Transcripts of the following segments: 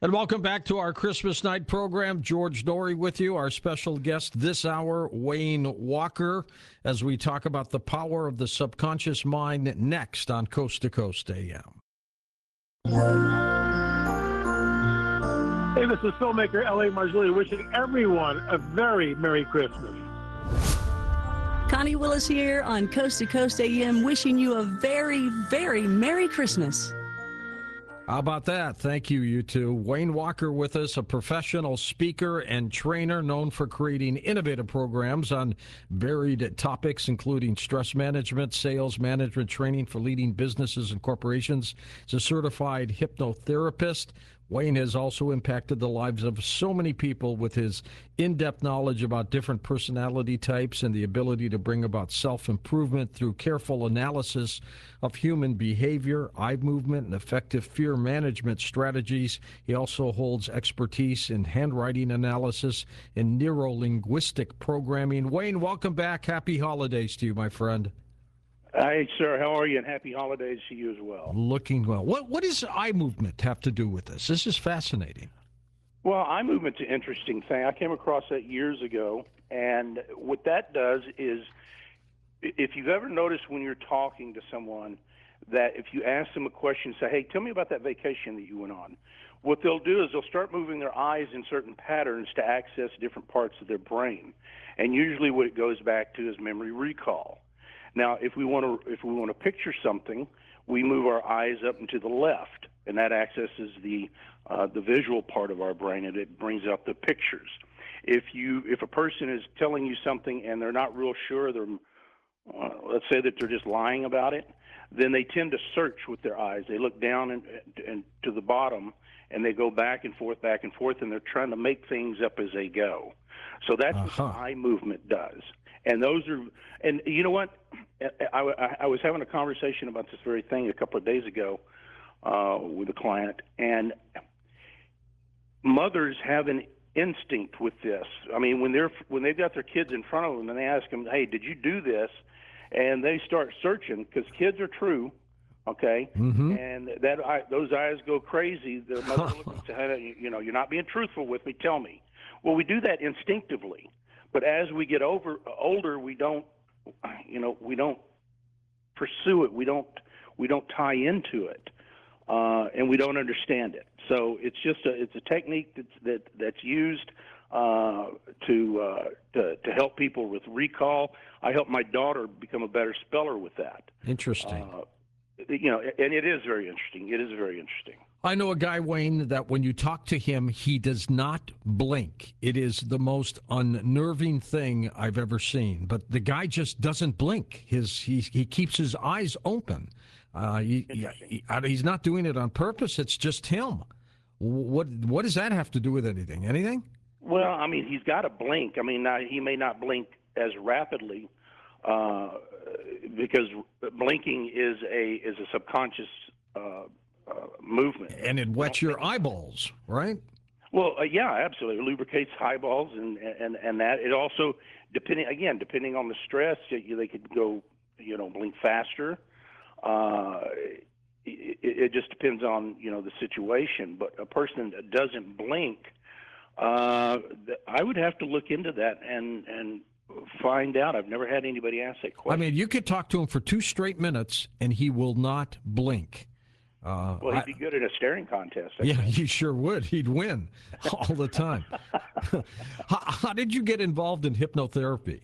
And welcome back to our Christmas night program. George Noory with you, our special guest this hour, Wayne Walker, as we talk about the power of the subconscious mind next on Coast to Coast AM. Hey, this is filmmaker L.A. Marzulli wishing everyone a very Merry Christmas. Connie Willis here on Coast to Coast AM, wishing you a very, very Merry Christmas. How about that? Thank you, you two. Wayne Walker with us, a professional speaker and trainer known for creating innovative programs on varied topics, including stress management, sales management training for leading businesses and corporations. He's a certified hypnotherapist. Wayne has also impacted the lives of so many people with his in-depth knowledge about different personality types and the ability to bring about self-improvement through careful analysis of human behavior, eye movement, and effective fear management strategies. He also holds expertise in handwriting analysis and neuro-linguistic programming. Wayne, welcome back. Happy holidays to you, my friend. Hi, sir. How are you? And happy holidays to you as well. Looking well. What does eye movement have to do with this? This is fascinating. Well, eye movement's an interesting thing. I came across that years ago, and what that does is, if you've ever noticed when you're talking to someone that if you ask them a question, say, hey, tell me about that vacation that you went on, what they'll do is they'll start moving their eyes in certain patterns to access different parts of their brain. And usually what it goes back to is memory recall. Now, if we want to picture something, we move our eyes up and to the left, and that accesses the visual part of our brain, and it brings up the pictures. If a person is telling you something and they're not real sure, let's say that they're just lying about it, then they tend to search with their eyes. They look down and to the bottom, and they go back and forth, and they're trying to make things up as they go. So that's what the eye movement does. And and you know what? I was having a conversation about this very thing a couple of days ago with a client, and mothers have an instinct with this. I mean, when they've got their kids in front of them and they ask them, "Hey, did you do this?" and they start searching because kids are true, okay? Mm-hmm. And those eyes go crazy. The mother looks and says, "Hey, you're not being truthful with me. Tell me." Well, we do that instinctively. But as we get older, we don't pursue it. We don't tie into it, and we don't understand it. So it's a technique that's used to help people with recall. I helped my daughter become a better speller with that. Interesting. And it is very interesting. It is very interesting. I know a guy, Wayne, that when you talk to him, he does not blink. It is the most unnerving thing I've ever seen. But the guy just doesn't blink. He keeps his eyes open. He's not doing it on purpose. It's just him. What does that have to do with anything? Anything? Well, I mean, he's got to blink. I mean, he may not blink as rapidly because blinking is a subconscious movement. And it wets your eyeballs, right? Well, yeah, absolutely. It lubricates eyeballs and that. It also, depending on the stress, they could go, blink faster. It just depends on, the situation. But a person that doesn't blink, I would have to look into that and find out. I've never had anybody ask that question. I mean, you could talk to him for 2 straight minutes, and he will not blink. Well, he'd be good at a staring contest. Yeah, he sure would. He'd win all the time. How did you get involved in hypnotherapy?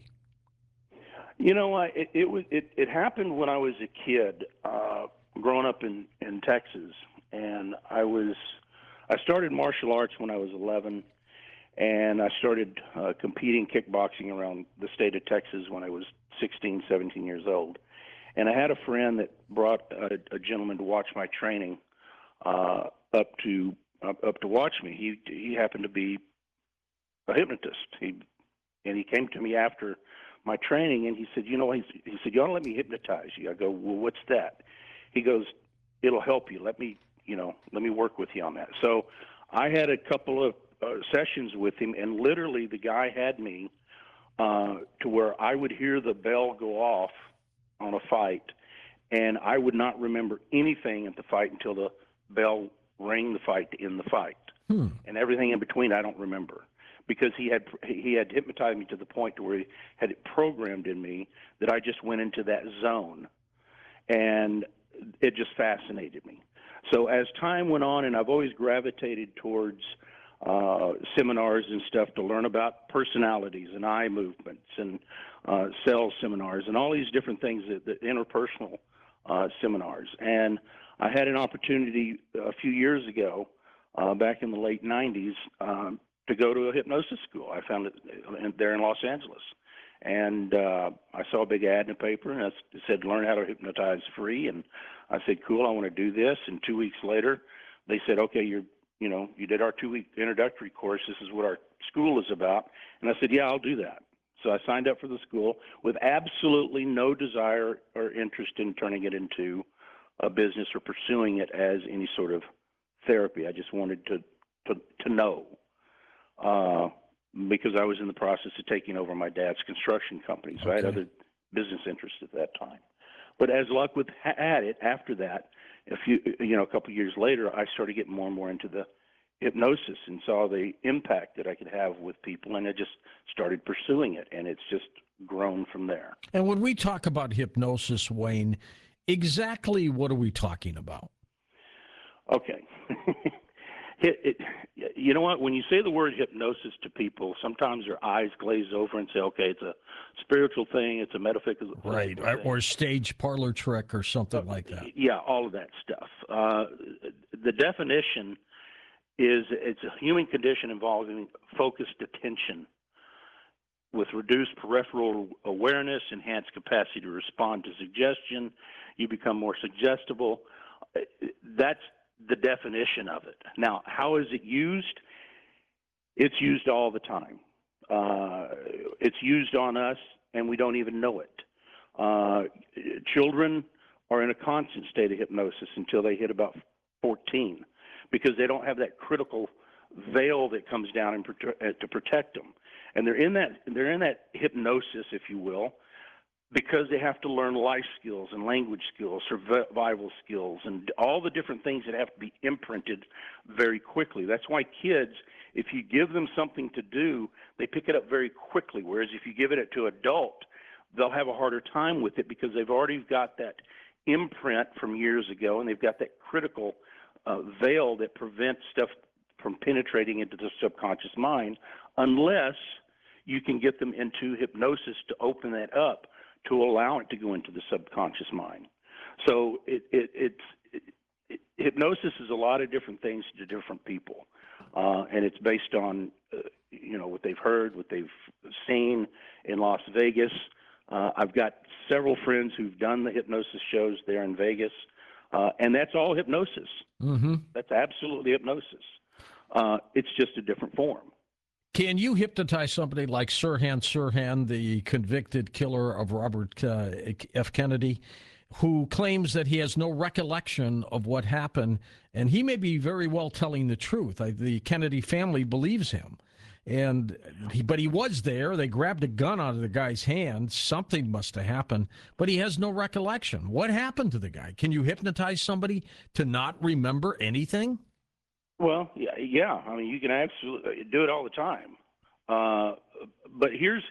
It happened when I was a kid, growing up in Texas, and I started martial arts when I was 11, and I started competing kickboxing around the state of Texas when I was 16, 17 years old. And I had a friend that brought a gentleman to watch my training up to watch me. He happened to be a hypnotist. He came to me after my training, and he said, he said, "You want to let me hypnotize you?" I go, "Well, what's that?" He goes, "It'll help you. Let me work with you on that." So I had a couple of sessions with him, and literally the guy had me to where I would hear the bell go off on a fight, and I would not remember anything at the fight until the bell ring the fight to end the fight. And everything in between I don't remember, because he had hypnotized me to the point to where he had it programmed in me that I just went into that zone, and it just fascinated me. So as time went on, and I've always gravitated towards seminars and stuff to learn about personalities and eye movements and sales seminars and all these different things, that interpersonal seminars. And I had an opportunity a few years ago, back in the late 90s, to go to a hypnosis school. I found it there in Los Angeles. And I saw a big ad in the paper, and it said, learn how to hypnotize free. And I said, cool, I want to do this. And 2 weeks later, they said, okay, you did our 2-week introductory course. This is what our school is about. And I said, yeah, I'll do that. So I signed up for the school with absolutely no desire or interest in turning it into a business or pursuing it as any sort of therapy. I just wanted to know, because I was in the process of taking over my dad's construction company, so I had other business interests at that time. But as luck had it, after that, a couple of years later, I started getting more and more into the hypnosis and saw the impact that I could have with people, and I just started pursuing it, and it's just grown from there. And when we talk about hypnosis, Wayne, exactly what are we talking about? Okay. You know what? When you say the word hypnosis to people, sometimes their eyes glaze over and say, okay, it's a spiritual thing, it's a metaphysical thing. Or stage parlor trick or something like that. Yeah, all of that stuff. The definition is it's a human condition involving focused attention with reduced peripheral awareness, enhanced capacity to respond to suggestion. You become more suggestible. That's the definition of it. Now, how is it used? It's used all the time. It's used on us, and we don't even know it. Children are in a constant state of hypnosis until they hit about 14, because they don't have that critical veil that comes down and to protect them. And they're in that hypnosis, if you will, because they have to learn life skills and language skills, survival skills, and all the different things that have to be imprinted very quickly. That's why kids, if you give them something to do, they pick it up very quickly, whereas if you give it to an adult, they'll have a harder time with it because they've already got that imprint from years ago, and they've got that critical veil that prevents stuff from penetrating into the subconscious mind, unless you can get them into hypnosis to open that up, to allow it to go into the subconscious mind. So hypnosis is a lot of different things to different people, and it's based on what they've heard, what they've seen in Las Vegas. I've got several friends who've done the hypnosis shows there in Vegas, and that's all hypnosis. Mm-hmm. That's absolutely hypnosis. It's just a different form. Can you hypnotize somebody like Sirhan Sirhan, the convicted killer of Robert F. Kennedy, who claims that he has no recollection of what happened, and he may be very well telling the truth. The Kennedy family believes him, but he was there. They grabbed a gun out of the guy's hand. Something must have happened, but he has no recollection. What happened to the guy? Can you hypnotize somebody to not remember anything? Well, yeah. I mean, you can absolutely do it all the time. But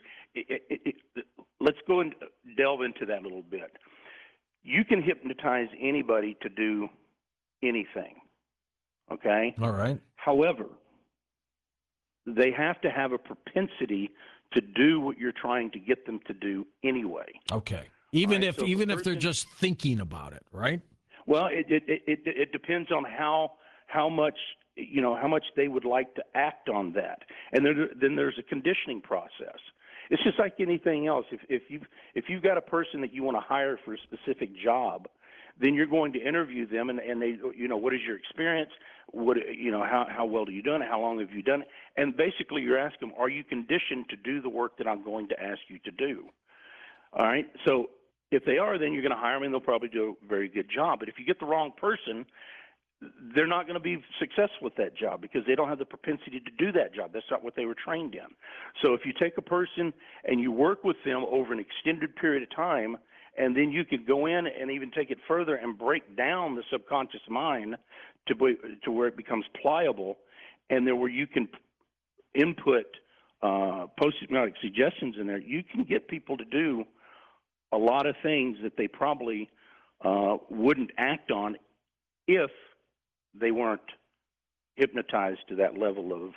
let's go and delve into that a little bit. You can hypnotize anybody to do anything, okay? All right. However, they have to have a propensity to do what you're trying to get them to do anyway. Okay. Even if they're just thinking about it, right? Well, it depends on how much they would like to act on that, and then there's a conditioning process. It's just like anything else. If you've got a person that you want to hire for a specific job, then you're going to interview them, and they, what is your experience? How well do you done it? How long have you done it? And basically, you're asking them, are you conditioned to do the work that I'm going to ask you to do? All right. So if they are, then you're going to hire them, and they'll probably do a very good job. But if you get the wrong person, they're not going to be successful with that job because they don't have the propensity to do that job. That's not what they were trained in. So if you take a person and you work with them over an extended period of time, and then you could go in and even take it further and break down the subconscious mind to where it becomes pliable, and there where you can input post-hypnotic suggestions in there, you can get people to do a lot of things that they probably wouldn't act on if they weren't hypnotized to that level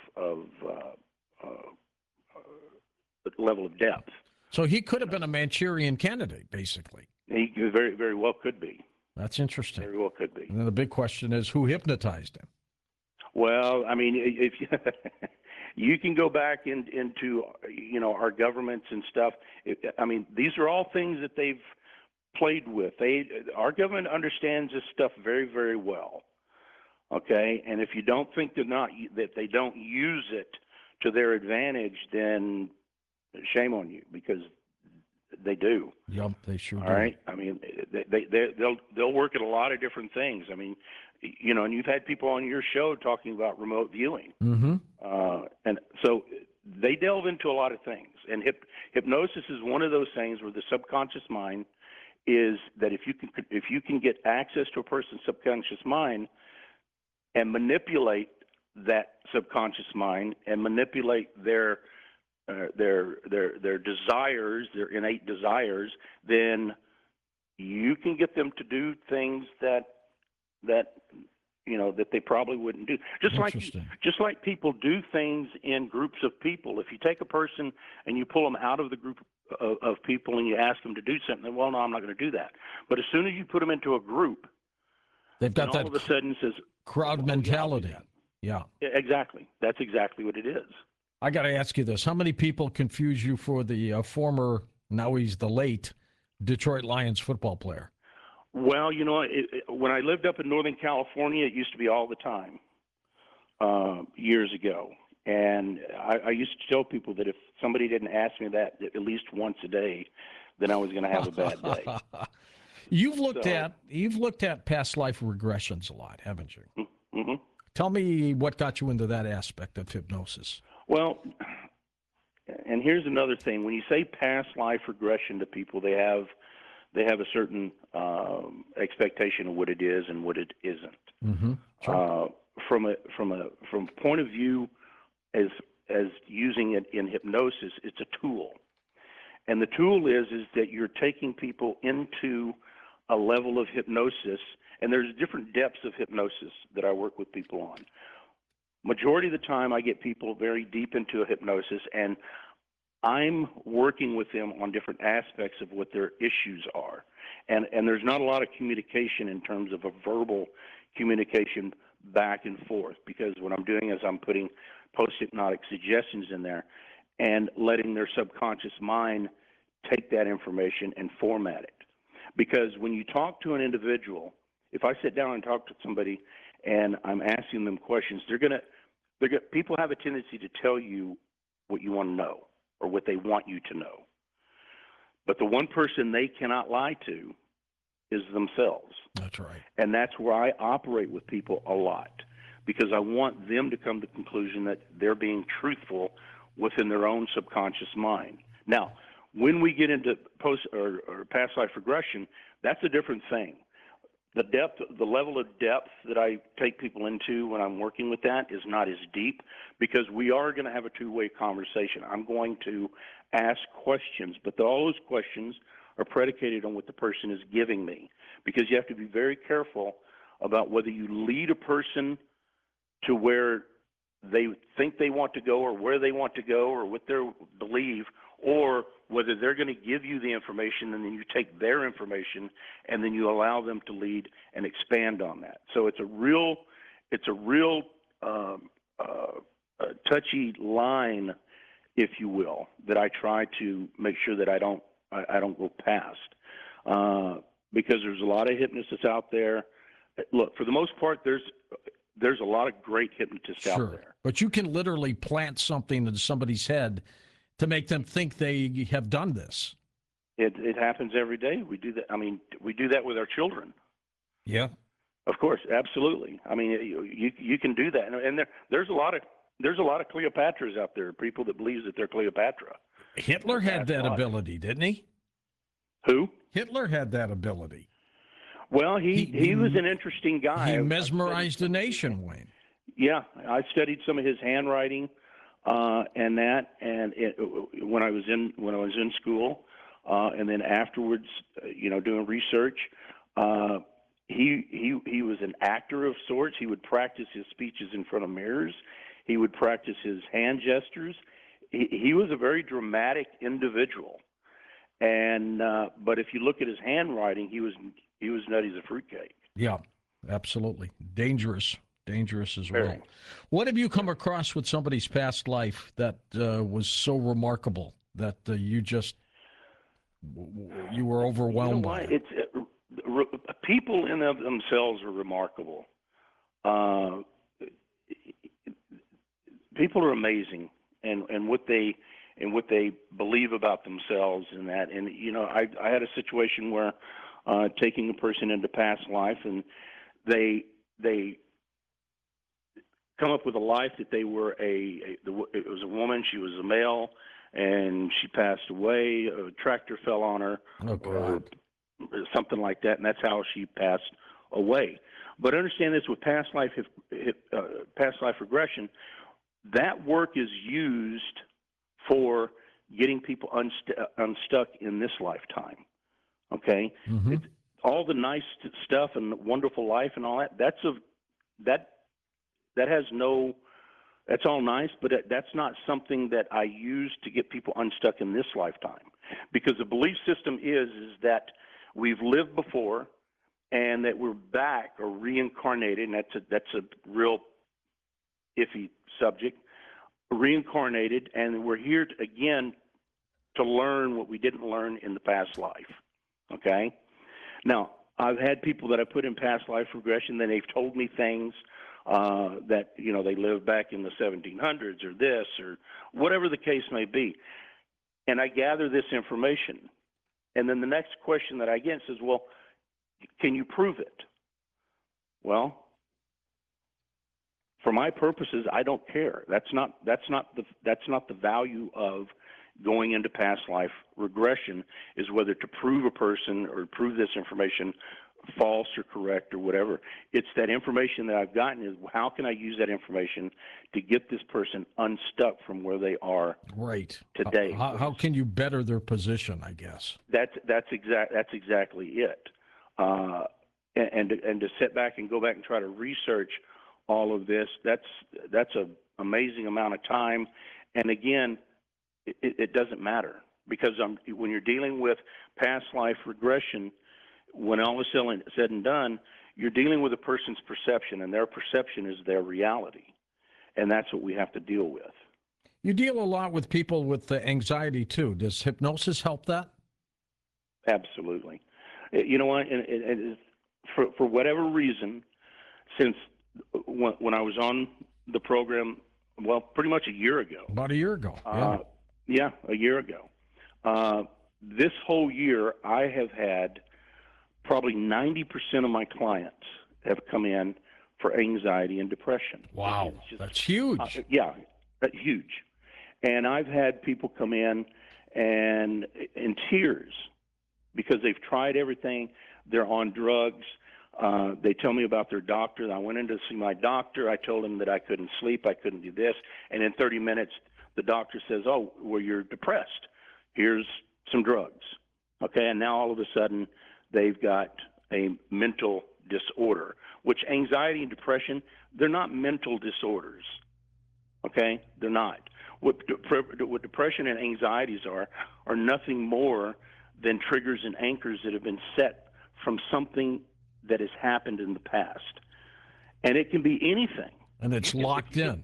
of depth. So he could have been a Manchurian candidate, basically. He very, very well could be. That's interesting. Very well could be. And then the big question is, who hypnotized him? Well, I mean, if you can go back into our governments and stuff. I mean, these are all things that they've played with. Our government understands this stuff very, very well. Okay, and if you don't think that they don't use it to their advantage, then shame on you, because they do. Yep, they sure do. All right. I mean, they'll work at a lot of different things. I mean, and you've had people on your show talking about remote viewing, and so they delve into a lot of things. And hypnosis is one of those things where the subconscious mind is that if you can get access to a person's subconscious mind and manipulate that subconscious mind and manipulate their desires, their innate desires, then you can get them to do things that they probably wouldn't do. Just like people do things in groups of people. If you take a person and you pull them out of the group of people and you ask them to do something, well, no, I'm not going to do that. But as soon as you put them into a group, they've got that all of a sudden says crowd mentality. Yeah, exactly. That's exactly what it is. I got to ask you this: how many people confuse you for the former, now he's the late, Detroit Lions football player? Well, when I lived up in Northern California, it used to be all the time, years ago. And I used to tell people that if somebody didn't ask me that at least once a day, then I was going to have a bad day. You've looked at past life regressions a lot, haven't you? Mm-hmm. Tell me what got you into that aspect of hypnosis. Well, and here's another thing: when you say past life regression to people, they have a certain expectation of what it is and what it isn't. Mm-hmm. Sure. From a point of view, as using it in hypnosis, it's a tool, and the tool is that you're taking people into a level of hypnosis, and there's different depths of hypnosis that I work with people on. Majority of the time, I get people very deep into a hypnosis, and I'm working with them on different aspects of what their issues are. And there's not a lot of communication in terms of a verbal communication back and forth, because what I'm doing is I'm putting post-hypnotic suggestions in there and letting their subconscious mind take that information and format it. Because when you talk to an individual, if I sit down and talk to somebody and I'm asking them questions, people have a tendency to tell you what you want to know or what they want you to know. But the one person they cannot lie to is themselves. That's right. And that's where I operate with people a lot, because I want them to come to the conclusion that they're being truthful within their own subconscious mind. Now, when we get into post or past life regression, that's a different thing. The level of depth that I take people into when I'm working with that is not as deep, because we are going to have a two-way conversation. I'm going to ask questions, but all those questions are predicated on what the person is giving me, because you have to be very careful about whether you lead a person to where they think they want to go or where they want to go or what they believe, or whether they're going to give you the information and then you take their information and then you allow them to lead and expand on that. So it's a real touchy line, if you will, that I try to make sure that I don't go past, because there's a lot of hypnotists out there. Look, for the most part, there's a lot of great hypnotists out there. But you can literally plant something in somebody's head to make them think they have done this. It happens every day. We do that. I mean, we do that with our children. Yeah. Of course, absolutely. I mean, you can do that, and there's a lot of Cleopatras out there. People that believes that they're Cleopatra. Hitler had that ability, didn't he? Who? Hitler had that ability. Well, he was an interesting guy. He I mesmerized the nation, Wayne. Yeah, I studied some of his handwriting and that, when I was in school, and then afterwards, doing research. He was an actor of sorts. He would practice his speeches in front of mirrors. He would practice his hand gestures. He was a very dramatic individual. And but if you look at his handwriting, he was nutty as a fruitcake. Yeah, absolutely. Dangerous as well. Very. What have you come across with somebody's past life that was so remarkable that you were overwhelmed by it? People in of themselves are remarkable. People are amazing, and what they believe about themselves and that. And I had a situation where taking a person into past life, and they come up with a life that they were it was a woman, she was a male, and she passed away. A tractor fell on her, or something like that, and that's how she passed away. But understand this: with past life regression, that work is used for getting people unstuck in this lifetime. Okay, all the nice stuff and wonderful life and all that. That's all nice, but that's not something that I use to get people unstuck in this lifetime, because the belief system is that we've lived before, and that we're back or reincarnated, and that's a real iffy subject. Reincarnated, and we're here again to learn what we didn't learn in the past life. Okay? Now, I've had people that I put in past life regression, then they've told me things that, they lived back in the 1700s or this or whatever the case may be. And I gather this information. And then the next question that I get says, well, can you prove it? Well, for my purposes, I don't care. That's not the value of going into past life regression, is whether to prove a person or prove this information false or correct or whatever. It's that information that I've gotten is, how can I use that information to get this person unstuck from where they are today? How can you better their position, I guess? That's exactly it. And to sit back and go back and try to research all of this, that's an amazing amount of time. And again, it doesn't matter, because when you're dealing with past life regression, when all is said and done, you're dealing with a person's perception, and their perception is their reality. And that's what we have to deal with. You deal a lot with people with anxiety too. Does hypnosis help that? Absolutely. You know what? And for whatever reason, since when I was on the program, well, pretty much a year ago. About a year ago. Yeah, a year ago. This whole year, I have had probably 90% of my clients have come in for anxiety and depression. Wow, that's huge. Yeah, that's huge. And I've had people come in and in tears because they've tried everything. They're on drugs. They tell me about their doctor. I went in to see my doctor. I told him that I couldn't sleep. I couldn't do this. And in 30 minutes, the doctor says, oh, well, you're depressed. Here's some drugs. Okay, and now all of a sudden they've got a mental disorder, which anxiety and depression, they're not mental disorders. Okay, they're not. What depression and anxieties are nothing more than triggers and anchors that have been set from something that has happened in the past. And it can be anything. And it's locked in.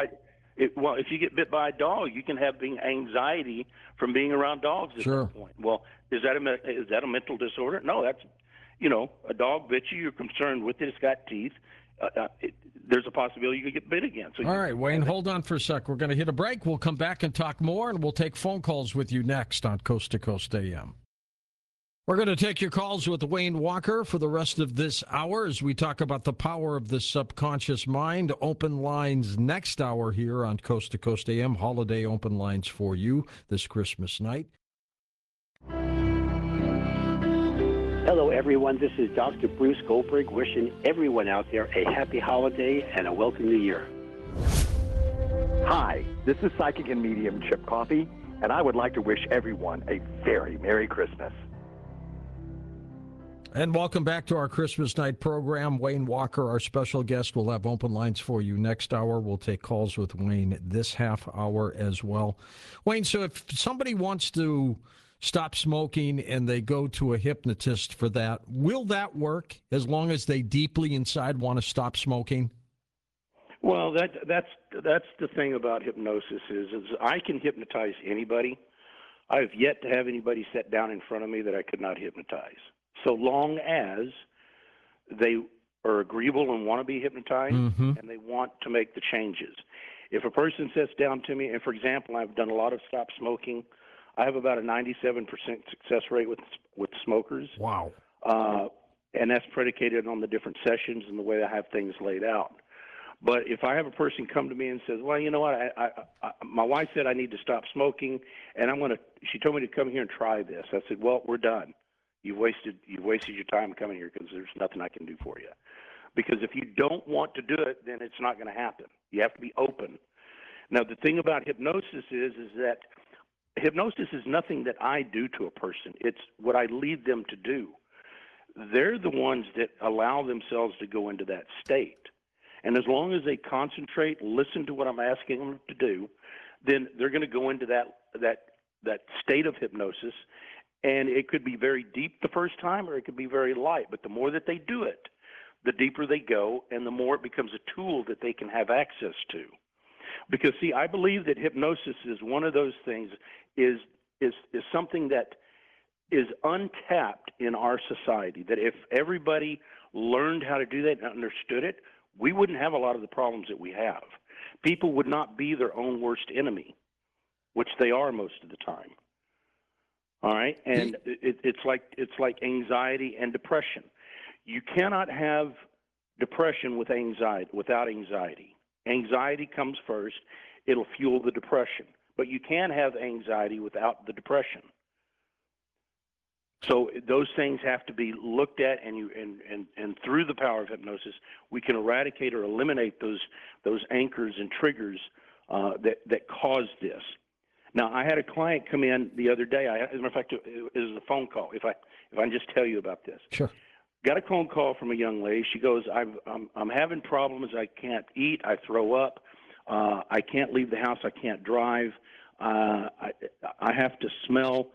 If you get bit by a dog, you can have anxiety from being around dogs at that point. Well, is that a mental disorder? No, that's, a dog bit you, you're concerned with it, it's got teeth. There's a possibility you could get bit again. So all right, Wayne, hold on for a sec. We're going to hit a break. We'll come back and talk more, and we'll take phone calls with you next on Coast to Coast AM. We're going to take your calls with Wayne Walker for the rest of this hour as we talk about the power of the subconscious mind. Open lines next hour here on Coast to Coast AM. Holiday open lines for you this Christmas night. Hello, everyone. This is Dr. Bruce Goldberg wishing everyone out there a happy holiday and a welcome new year. Hi, this is Psychic and Medium Chip Coffee, and I would like to wish everyone a very Merry Christmas. And welcome back to our Christmas night program. Wayne Walker, our special guest, will have open lines for you next hour. We'll take calls with Wayne this half hour as well. Wayne, so if somebody wants to stop smoking and they go to a hypnotist for that, will that work as long as they deeply inside want to stop smoking? Well, that's the thing about hypnosis is I can hypnotize anybody. I have yet to have anybody sit down in front of me that I could not hypnotize, so long as they are agreeable and want to be hypnotized and they want to make the changes. If a person sits down to me, and for example, I've done a lot of stop smoking, I have about a 97% success rate with smokers. Wow. And that's predicated on the different sessions and the way I have things laid out. But if I have a person come to me and says, well, you know what, my wife said I need to stop smoking, and she told me to come here and try this. I said, well, we're done. You've wasted your time coming here because there's nothing I can do for you. Because if you don't want to do it, then it's not going to happen. You have to be open. Now, the thing about hypnosis is that hypnosis is nothing that I do to a person. It's what I lead them to do. They're the ones that allow themselves to go into that state. And as long as they concentrate, listen to what I'm asking them to do, then they're going to go into that state of hypnosis. And it could be very deep the first time, or it could be very light. But the more that they do it, the deeper they go, and the more it becomes a tool that they can have access to. Because, see, I believe that hypnosis is one of those things, is something that is untapped in our society, that if everybody learned how to do that and understood it, we wouldn't have a lot of the problems that we have. People would not be their own worst enemy, which they are most of the time. All right? And it's like anxiety and depression. You cannot have depression without anxiety. Anxiety comes first. It'll fuel the depression. But you can have anxiety without the depression. So those things have to be looked at, and through the power of hypnosis, we can eradicate or eliminate those anchors and triggers that cause this. Now, I had a client come in the other day. As a matter of fact, it was a phone call. If I can just tell you about this. Sure. Got a phone call from a young lady. She goes, I'm having problems. I can't eat. I throw up. I can't leave the house. I can't drive. I have to smell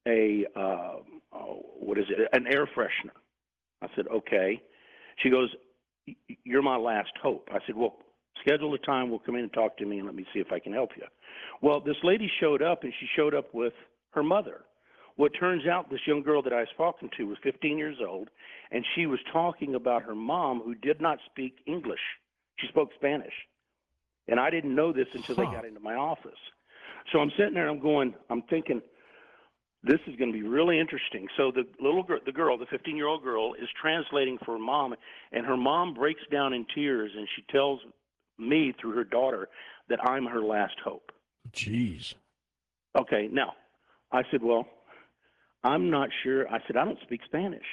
an air freshener. I said, okay. She goes, you're my last hope. I said, well, schedule a time. We'll come in and talk to me and let me see if I can help you. Well, this lady showed up, and she showed up with her mother. Well, it turns out this young girl that I was talking to was 15 years old, and she was talking about her mom, who did not speak English. She spoke Spanish. And I didn't know this until they got into my office. So I'm sitting there, and I'm thinking, this is going to be really interesting. So the girl, the 15-year-old girl, is translating for her mom, and her mom breaks down in tears, and she tells me through her daughter that I'm her last hope. Jeez. Okay, now, I said, well, I'm not sure. I said, I don't speak Spanish.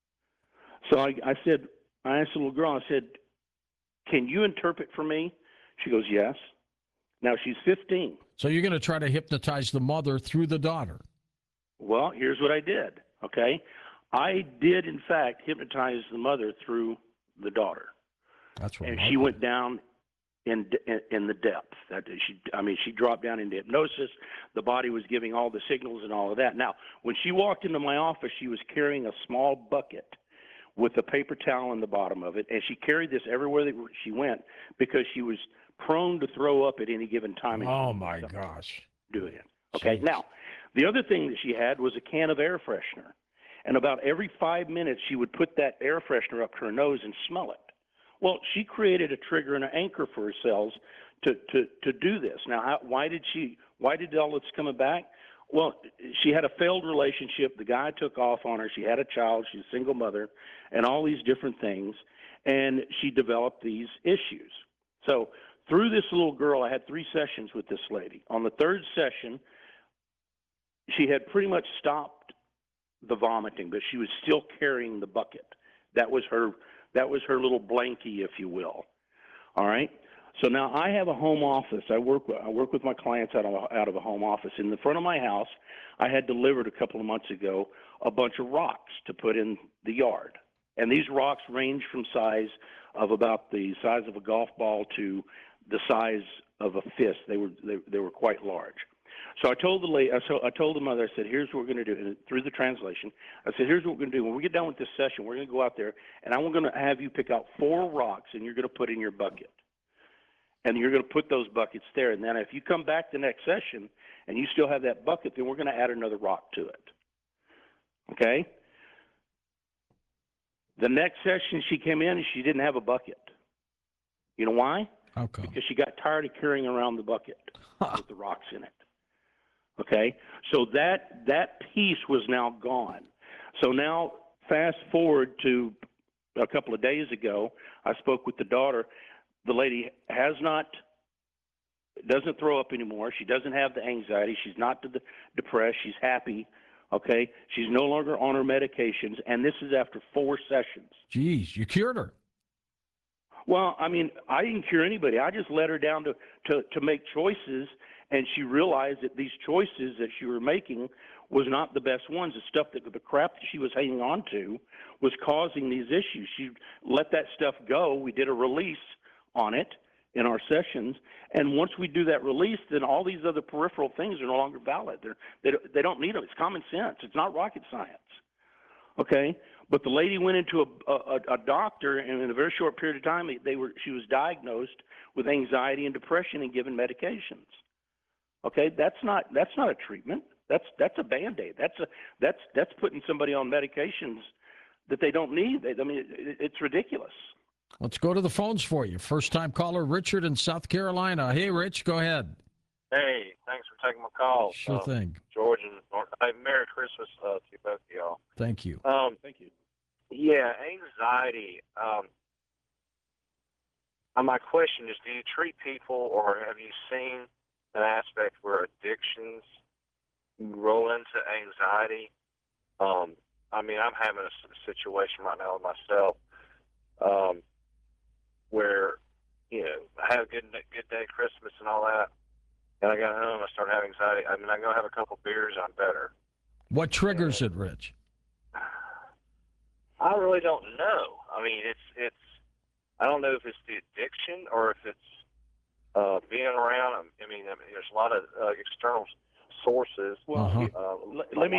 So I asked the little girl, I said, can you interpret for me? She goes, yes. Now, she's 15. So you're going to try to hypnotize the mother through the daughter. Well, here's what I did, okay? I did, in fact, hypnotize the mother through the daughter. That's right. And she went down in the depth. She dropped down into hypnosis. The body was giving all the signals and all of that. Now, when she walked into my office, she was carrying a small bucket with a paper towel in the bottom of it, and she carried this everywhere that she went because she was prone to throw up at any given time. Oh, my gosh. Doing it. Okay, Jeez. Now, the other thing that she had was a can of air freshener. And about every 5 minutes, she would put that air freshener up to her nose and smell it. Well, she created a trigger and an anchor for herself to do this. Now, why did all this come back? Well, she had a failed relationship. The guy took off on her. She had a child. She's a single mother and all these different things. And she developed these issues. So through this little girl, I had 3 sessions with this lady. On the 3rd session, she had pretty much stopped the vomiting, but she was still carrying the bucket. That was her little blankie, if you will. All right. So now I have a home office. I work with my clients out of a home office. In the front of my house, I had delivered a couple of months ago a bunch of rocks to put in the yard. And these rocks range from size of about the size of a golf ball to the size of a fist. They were quite large. So I told I told the mother, I said, here's what we're going to do. And through the translation, I said, here's what we're going to do. When we get done with this session, we're going to go out there, and I'm going to have you pick out 4 rocks, and you're going to put in your bucket. And you're going to put those buckets there. And then if you come back the next session and you still have that bucket, then we're going to add another rock to it. Okay? The next session she came in and she didn't have a bucket. You know why? How come? Because she got tired of carrying around the bucket with the rocks in it. Okay? So that piece was now gone. So now fast forward to a couple of days ago, I spoke with the daughter. The lady doesn't throw up anymore. She doesn't have the anxiety. She's not depressed. She's happy. Okay? She's no longer on her medications, and this is after 4 sessions. Geez, you cured her. Well, I mean, I didn't cure anybody. I just let her down to make choices, and she realized that these choices that she was making was not the best ones. The crap that she was hanging on to was causing these issues. She let that stuff go. We did a release on it in our sessions, and once we do that release, then all these other peripheral things are no longer valid. They don't need them. It's common sense. It's not rocket science. Okay, but the lady went into a doctor, and in a very short period of time, she was diagnosed with anxiety and depression and given medications. Okay, that's not a treatment. That's a Band-Aid. That's putting somebody on medications that they don't need. It's ridiculous. Let's go to the phones for you. First-time caller, Richard in South Carolina. Hey, Rich, go ahead. Hey, thanks for taking my call. Sure thing. George and hey, Merry Christmas to both of y'all. Thank you. Thank you. Yeah, anxiety. My question is, do you treat people, or have you seen an aspect where addictions roll into anxiety? I mean, I'm having a situation right now with myself where, I had a good day, Christmas and all that, and I got home, I started having anxiety. I mean, I go have a couple beers, I'm better. What triggers it, Rich? I really don't know. I mean, it's. I don't know if it's the addiction or if it's being around. I mean, there's a lot of external sources. Uh-huh. Let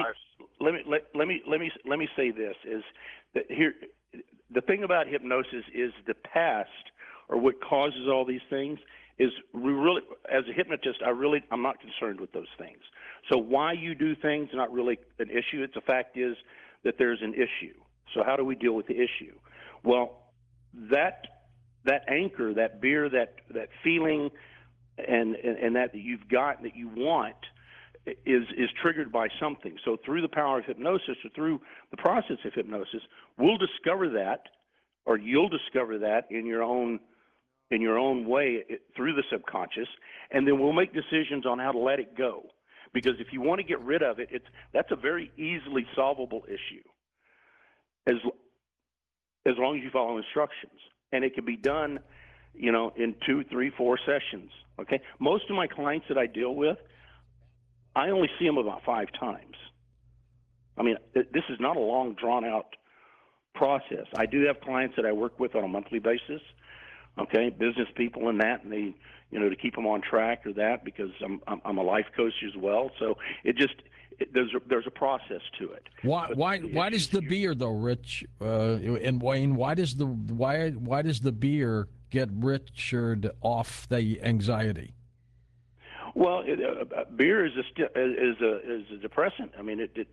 me say this is that here. The thing about hypnosis is the past, or what causes all these things, is we really, as a hypnotist, I'm not concerned with those things. So why you do things is not really an issue. It's the fact is that there's an issue. So how do we deal with the issue? Well, that anchor, that beer, that feeling, and that you've got that you want is triggered by something. So through the power of hypnosis, or through the process of hypnosis, we'll discover that, or you'll discover that in your own way through the subconscious, and then we'll make decisions on how to let it go. Because if you want to get rid of it, that's a very easily solvable issue, as long as you follow instructions, and it can be done, in 2, 3, 4 sessions. Okay, most of my clients that I deal with, I only see them about 5 times. I mean, this is not a long, drawn-out process. I do have clients that I work with on a monthly basis, okay, business people and that, and they, to keep them on track or that, because I'm a life coach as well. So there's a process to it. Why does the beer, though, Rich and Wayne? Why does the beer get Richard off the anxiety? Well, beer is a depressant. I mean, it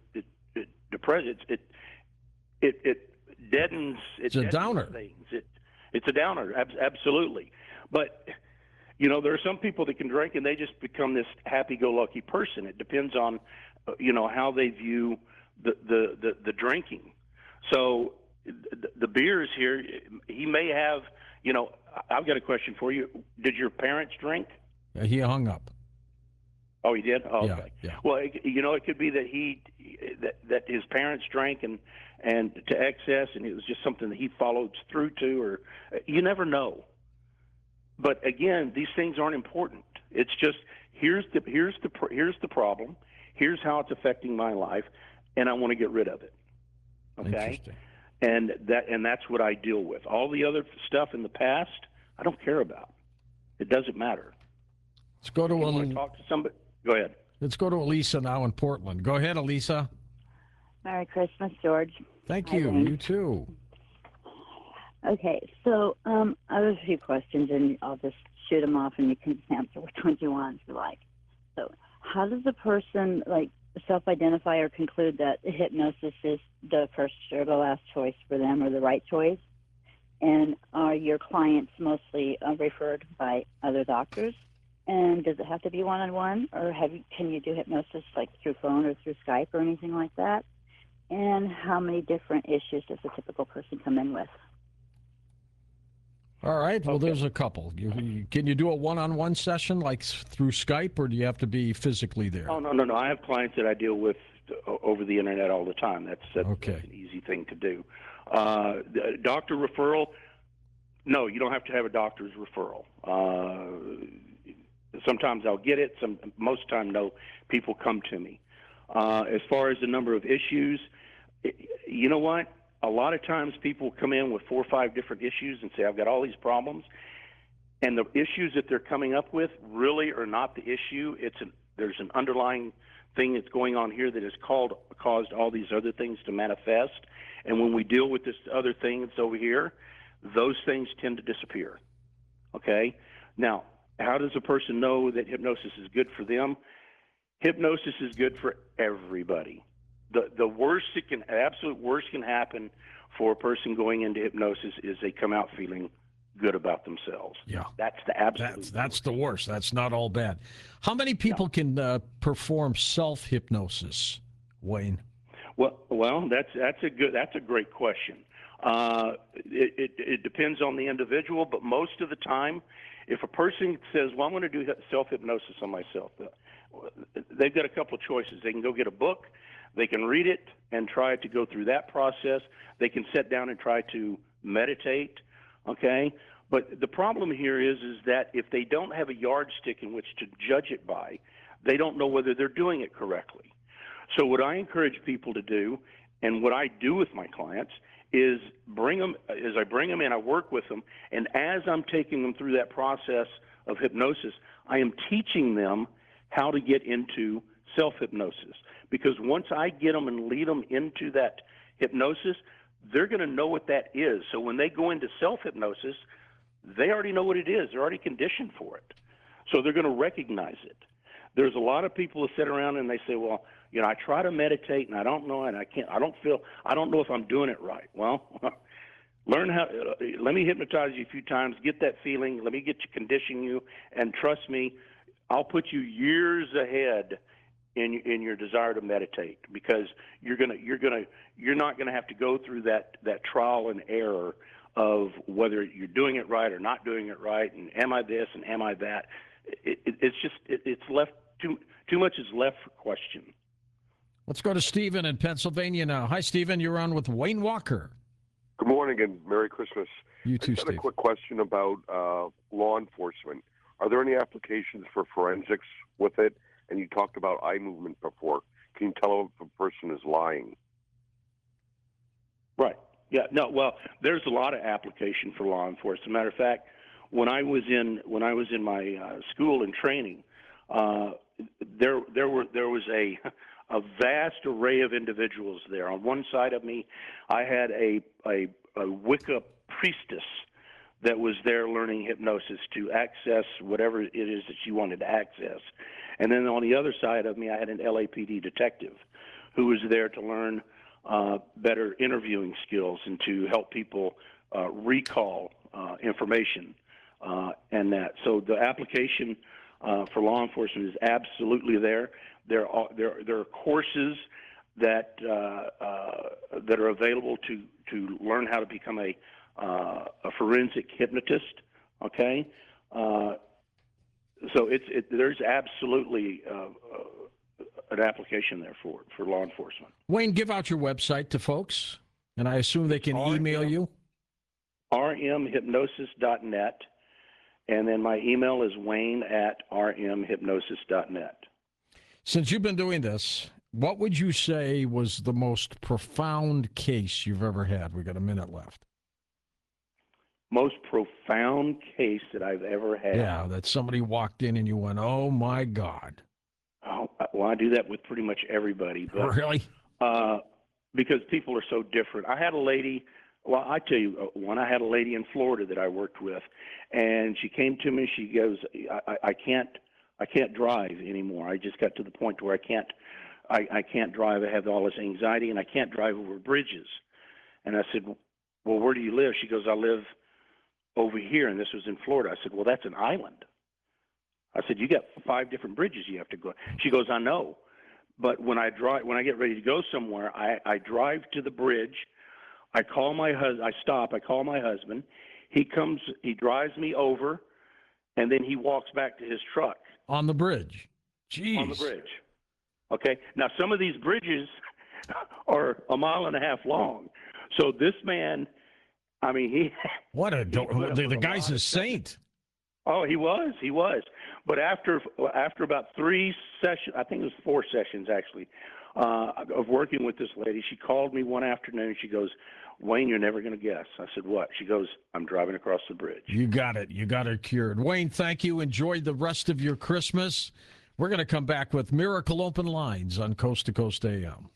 deadens. It's a downer. Things. It's a downer, absolutely. But there are some people that can drink and they just become this happy-go-lucky person. It depends on how they view the drinking. So the beer is here. He may have. I've got a question for you. Did your parents drink? He hung up. Oh, he did. Oh, Yeah, okay. yeah. Well, it could be that that his parents drank and to excess, and it was just something that he followed through to, or you never know. But again, these things aren't important. It's just here's the problem. Here's how it's affecting my life, and I want to get rid of it. Okay. Interesting. And that's what I deal with. All the other stuff in the past, I don't care about. It doesn't matter. Let's go to You want to talk to somebody? Go ahead. Let's go to Elisa now in Portland. Go ahead, Elisa. Merry Christmas, George. Thank Hi, you. Wayne. You too. Okay, so I have a few questions, and I'll just shoot them off, and you can answer which ones you want if you like. So, how does a person self-identify or conclude that hypnosis is the first or the last choice for them, or the right choice? And are your clients mostly referred by other doctors? And does it have to be one-on-one, or can you do hypnosis through phone or through Skype or anything like that? And how many different issues does a typical person come in with? All right. Well, Okay. there's a couple. Can you do a one-on-one session through Skype, or do you have to be physically there? Oh, no. I have clients that I deal with over the internet all the time. That's Okay. an easy thing to do. The doctor referral, no, you don't have to have a doctor's referral. Sometimes I'll get it. Most time, no. People come to me. As far as the number of issues, you know what? A lot of times people come in with 4 or 5 different issues and say, I've got all these problems. And the issues that they're coming up with really are not the issue. There's an underlying thing that's going on here that has caused all these other things to manifest. And when we deal with this other thing that's over here, those things tend to disappear. Okay? Now, how does a person know that hypnosis is good for them? Hypnosis is good for everybody. The worst absolute worst can happen for a person going into hypnosis is they come out feeling good about themselves. Yeah. That's the absolute That's the worst. That's not all bad. How many people can perform self-hypnosis, Wayne? Well, that's a great question. It depends on the individual, but most of the time, if a person says, "Well, I'm going to do self-hypnosis on myself," they've got a couple of choices. They can go get a book, they can read it and try to go through that process. They can sit down and try to meditate. Okay, but the problem here is that if they don't have a yardstick in which to judge it by, they don't know whether they're doing it correctly. So what I encourage people to do, and what I do with my clients, is I bring them in, I work with them, and as I'm taking them through that process of hypnosis, I am teaching them how to get into self-hypnosis. Because once I get them and lead them into that hypnosis, they're going to know what that is. So when they go into self-hypnosis, they already know what it is. They're already conditioned for it. So they're going to recognize it. There's a lot of people who sit around and they say, well, I try to meditate and I don't know, and I don't know if I'm doing it right. Well, let me hypnotize you a few times, get that feeling, let me condition you, and trust me, I'll put you years ahead in your desire to meditate, because you're not gonna have to go through that trial and error of whether you're doing it right or not doing it right, and am I this and am I that. It's left too much is left for question. Let's go to Stephen in Pennsylvania now. Hi, Stephen. You're on with Wayne Walker. Good morning and Merry Christmas. You too, I got Steve. a quick question about law enforcement. Are there any applications for forensics with it? And you talked about eye movement before. Can you tell if a person is lying? Right. Yeah. No. Well, there's a lot of application for law enforcement. As a matter of fact, when I was in my school and training, there was a vast array of individuals there. On one side of me, I had a Wicca priestess that was there learning hypnosis to access whatever it is that she wanted to access. And then on the other side of me, I had an LAPD detective who was there to learn better interviewing skills and to help people recall information and that. So the application for law enforcement is absolutely there. There are courses that are available to learn how to become a forensic hypnotist. Okay, so So there's absolutely an application there for law enforcement. Wayne, give out your website to folks, and I assume they can email you. rmhypnosis.net, and then my email is wayne@rmhypnosis.net. Since you've been doing this, what would you say was the most profound case you've ever had? We got a minute left. Most profound case that I've ever had. Yeah, that somebody walked in and you went, "Oh my God." Oh, well, I do that with pretty much everybody. But, really? Because people are so different. I had a lady. Well, I tell you, when I had a lady in Florida that I worked with, and she came to me. She goes, "I can't drive anymore. I just got to the point where I can't drive. I have all this anxiety, and I can't drive over bridges." And I said, "Well, where do you live?" She goes, "I live over here," and this was in Florida. I said, "Well, that's an island." I said, "You got 5 different bridges you have to go." She goes, "I know, but when I get ready to go somewhere, I drive to the bridge. I call my husband. I stop. I call my husband. He comes. He drives me over, and then he walks back to his truck on the bridge. Jeez. On the bridge. Okay. Now some of these bridges are a mile and a half long. So this man, I mean, the guy's a saint. Oh, he was. But after about 3 sessions, I think it was 4 sessions actually, of working with this lady, she called me one afternoon. She goes, "Wayne, you're never going to guess." I said, "What?" She goes, "I'm driving across the bridge." You got it. You got her cured. Wayne, thank you. Enjoy the rest of your Christmas. We're going to come back with Miracle Open Lines on Coast to Coast AM.